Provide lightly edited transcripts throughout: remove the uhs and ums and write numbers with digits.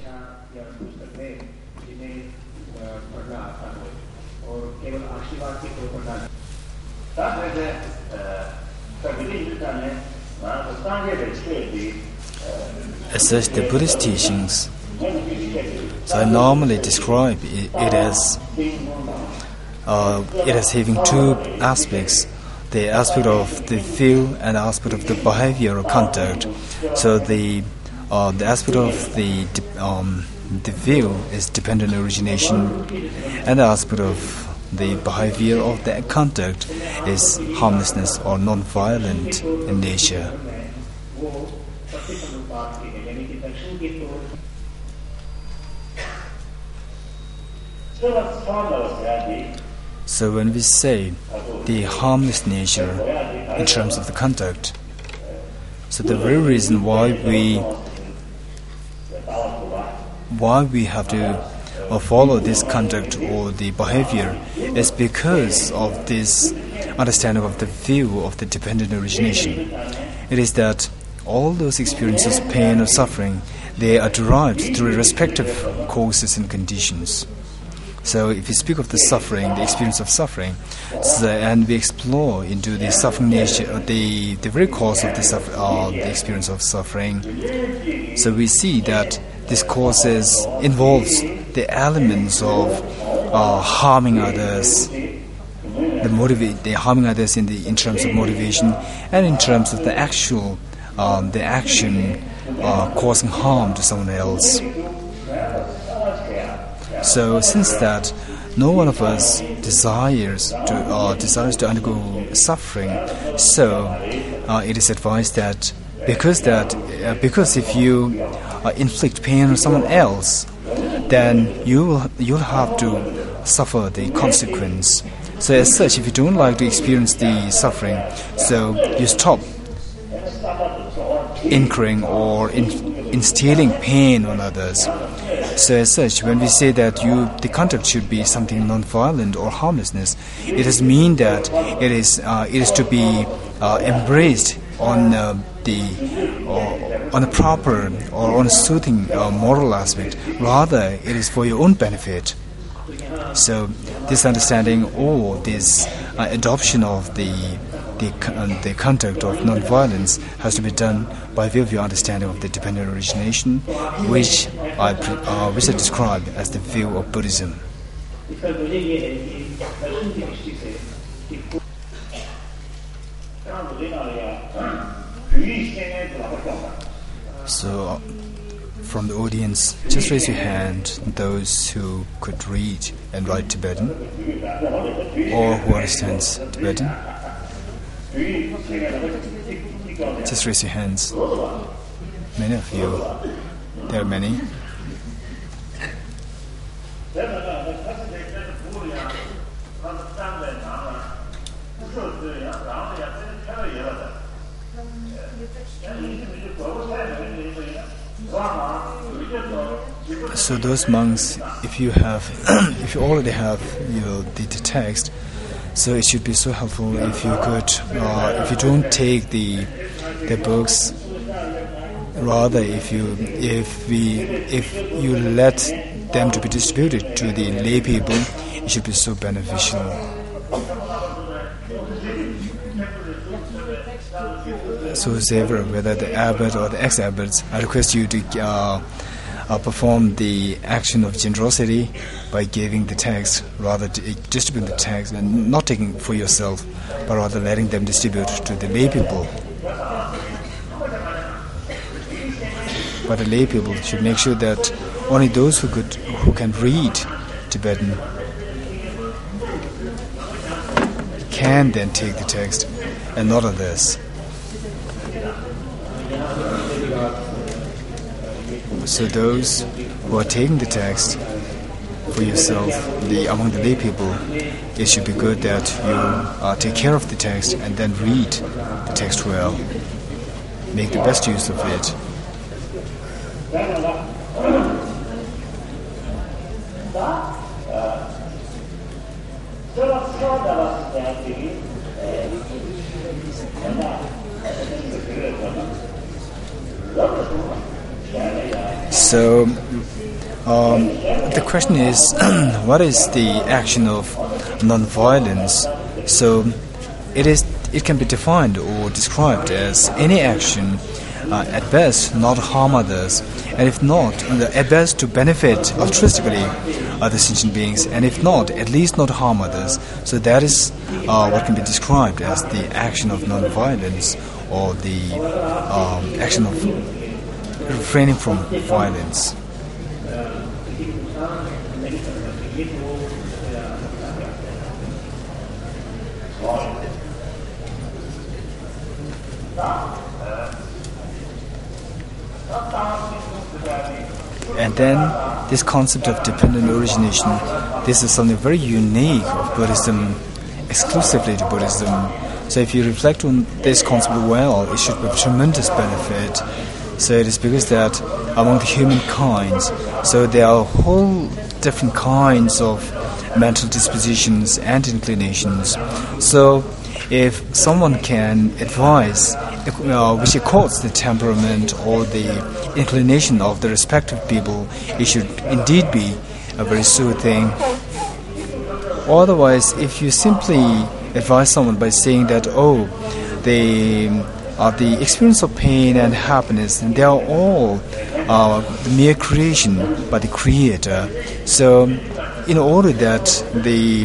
या पुस्तक में जिन्हें पढ़ना आता हो और केवल आशीर्वाद के को पढ़ना as such, the Buddhist teachings, so I normally describe it as having two aspects: the aspect of the view and the aspect of the behavior or conduct. So the aspect of the view is dependent origination, and the aspect of the behavior of the conduct is harmlessness or non-violent in nature. So when we say the harmless nature in terms of the conduct, so the very reason why we have to follow this conduct or the behavior is because of this understanding of the view of the dependent origination. It is that all those experiences, pain or suffering, they are derived through respective causes and conditions. So if we speak of the suffering, the experience of suffering, and we explore into the suffering nature, the very cause of the experience of suffering, so we see that this causes involves the elements of harming others, the harming others in terms of motivation, and in terms of the actual the action causing harm to someone else. So since that no one of us desires to undergo suffering, so it is advised that because if you inflict pain on someone else, then you'll have to suffer the consequence. So as such, if you don't like to experience the suffering, so you stop incurring or instilling pain on others. So as such, when we say that the conduct should be something non-violent or harmlessness, it does mean that it is to be embraced on a proper or on a soothing moral aspect. Rather, it is for your own benefit. So this understanding or this adoption of the conduct of non-violence has to be done by way of your understanding of the dependent origination, which I describe as the view of Buddhism. So, from the audience, just raise your hand, those who could read and write Tibetan, or who understands Tibetan. Just raise your hands. Many of you. There are many. So those monks, if you already have the text, so it should be so helpful if you could, if you don't take the books, rather if you let them to be distributed to the lay people, it should be so beneficial. So whoever, whether the abbot or the ex-abbots, I request you to perform the action of generosity by giving the text, rather distributing the text and not taking for yourself, but rather letting them distribute to the lay people. But the lay people should make sure that only those who can read Tibetan can then take the text, and not others. So those who are taking the text for yourself, among the lay people, it should be good that you take care of the text and then read the text well. Make the best use of it. So the question is, what is the action of non-violence? So it can be defined or described as any action at best not harm others, and if not, at best to benefit altruistically other sentient beings, and if not, at least not harm others. So that is what can be described as the action of non-violence, or the action of refraining from violence. And then this concept of dependent origination, this is something very unique of Buddhism, exclusively to Buddhism. So if you reflect on this concept well, it should be of tremendous benefit. So it is because that among the humankind, so there are whole different kinds of mental dispositions and inclinations. So if someone can advise which accords the temperament or the inclination of the respective people, it should indeed be a very soothing. Otherwise, if you simply advise someone by saying that, the experience of pain and happiness, and they are all the mere creation by the Creator. So, in order that the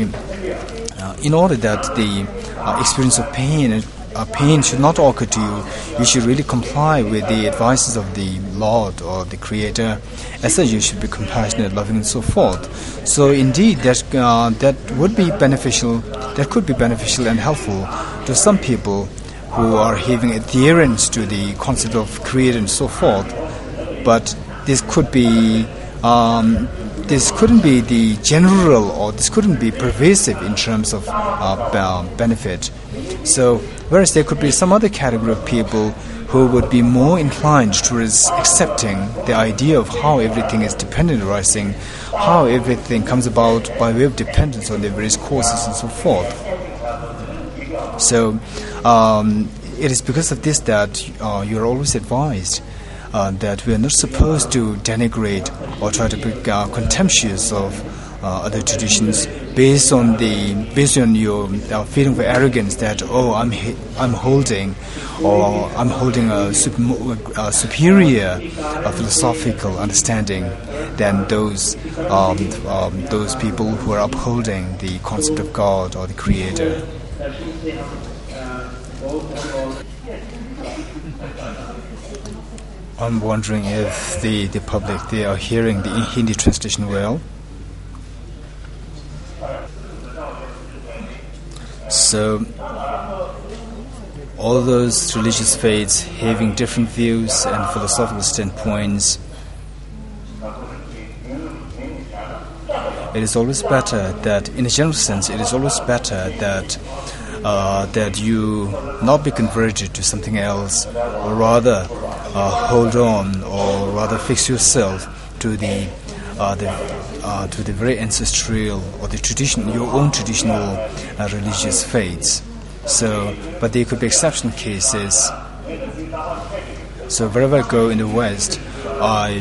experience of pain should not occur to you, you should really comply with the advices of the Lord or the Creator. As such, you should be compassionate, loving, and so forth. So, indeed, that would be beneficial. That could be beneficial and helpful to some people who are having adherence to the concept of Creator and so forth. But this couldn't be the general, or this couldn't be pervasive in terms of benefit. So, whereas there could be some other category of people who would be more inclined towards accepting the idea of how everything is dependent arising, how everything comes about by way of dependence on the various causes and so forth. So, it is because of this that you are always advised that we are not supposed to denigrate or try to be contemptuous of other traditions based on your feeling of arrogance that I'm holding a superior philosophical understanding than those people who are upholding the concept of God or the Creator. I'm wondering if the public, they are hearing the Hindi translation well. So, all those religious faiths having different views and philosophical standpoints, it is always better that, in a general sense, it is always better that you not be converted to something else, or rather hold on, or rather fix yourself to the very ancestral or the tradition, your own traditional religious faiths. So, but there could be exceptional cases. So wherever I go in the West, I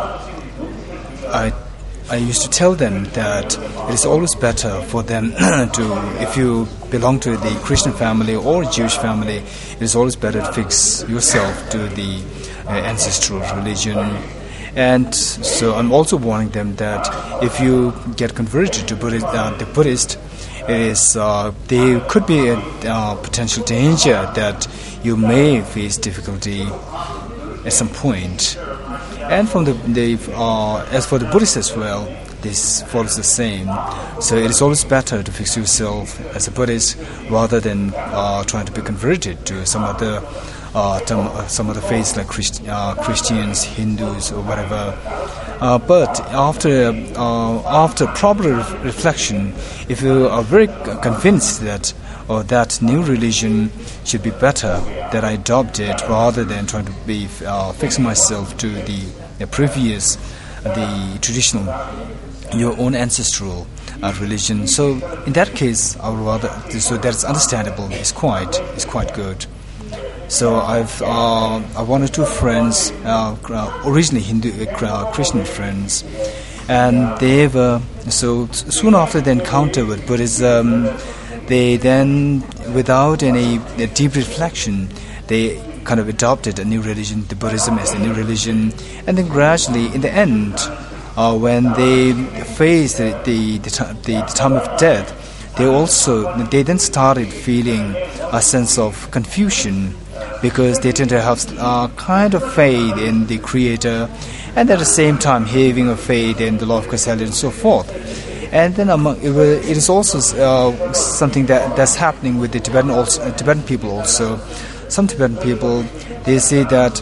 used to tell them that it is always better for them if you belong to the Christian family or Jewish family, it is always better to fix yourself to the ancestral religion. And so I'm also warning them that if you get converted to the Buddhist, there could be a potential danger that you may face difficulty at some point. And from as for the Buddhists as well, this follows the same. So it is always better to fix yourself as a Buddhist rather than trying to be converted to some other faiths like Christians, Hindus, or whatever. But after proper reflection, if you are very convinced that that new religion should be better, that I adopt it rather than trying to be fix myself to the previous, the traditional, your own ancestral religion. So in that case, I would rather. So that's understandable. It's quite good. So I one or two friends, originally Hindu Christian friends, and they were so soon after the encounter with Buddhism, they then, without any deep reflection, they kind of adopted a new religion, the Buddhism as a new religion, and then gradually, in the end, when they faced the time of death, they then started feeling a sense of confusion, because they tend to have kind of faith in the Creator, and at the same time having a faith in the law of causality and so forth. And then it is also something that's happening with the Tibetan people also. Some Tibetan people, they say that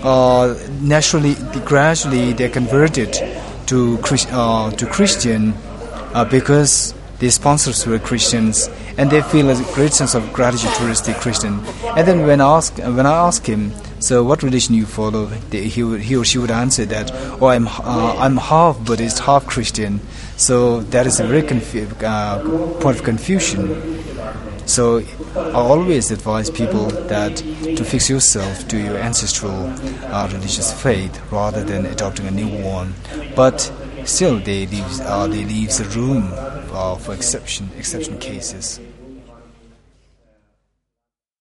gradually they're converted to Christian because their sponsors were Christians, and they feel a great sense of gratitude towards the Christian. And then when I ask him, so what religion you follow, he or she would answer that, oh, I'm half Buddhist, half Christian. So that is a very point of confusion. So I always advise people that to fix yourself to your ancestral religious faith rather than adopting a new one. But still, they leave the room for exception cases.